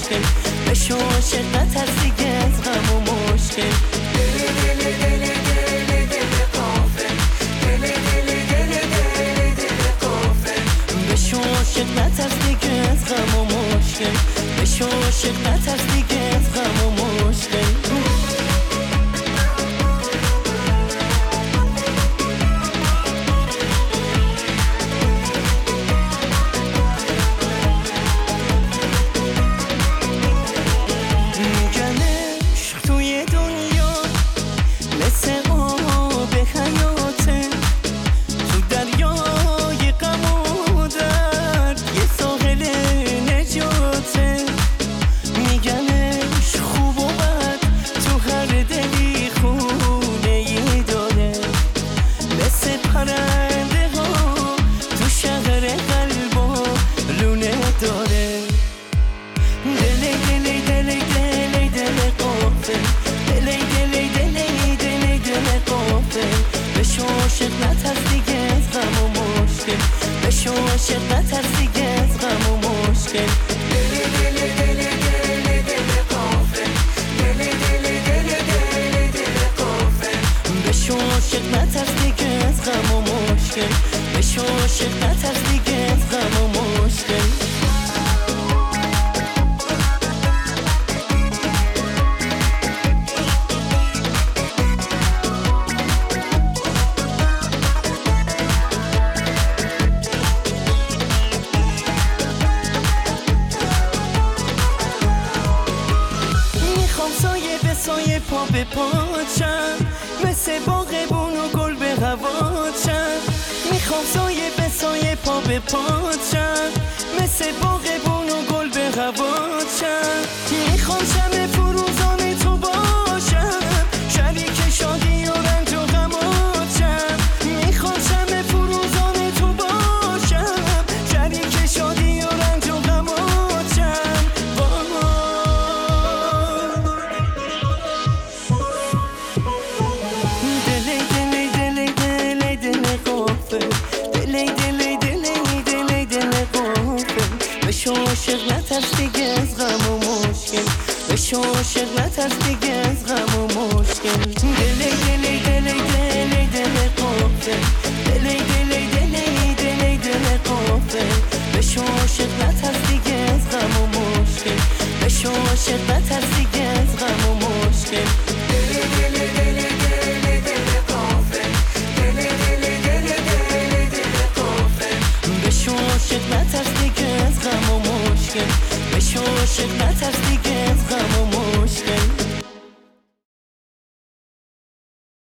مشکل بشو عاشق نترس دیگه از غم و مشکل دل دل دل دل دل غافل دل دل دل دل دل غافل بشو عاشق نترس دیگه از غم و مشکل بشو عاشق نترس دیگه از غم و مشکل بشو عاشق نترس دیگه از غم و مشکل دل دل دل دل دل غافل دل دل دل دل دل غافل بشو عاشق نترس دیگه از غم و مشکل بشو عاشق نترس دیگه از غم و مشکل سایه پا به پاچم مثل باغبون و گل به هواچم میخوام سایه به سایه پا به پاچم مثل باغبون و گل به هواچم میخوام شب فروزان تو باشم شریک شادی و رنج و غماچم میخوام شب فروزان تو باشم شریک شادی و رنج و غماچم بشو عاشق نترس دیگه از غم و مشکل بشو عاشق نترس دیگه از غم و مشکل دل دل دل دل دل غافل دل دل دل دل دل غافل بشو عاشق نترس دیگه از غم و مشکل بشو عاشق نترس دیگه از غم و مشکل دل دل دل دل دل غافل دل دل دل دل دل غافل بشو عاشق نترس دیگه از غم و مشکل بشو عاشق نترس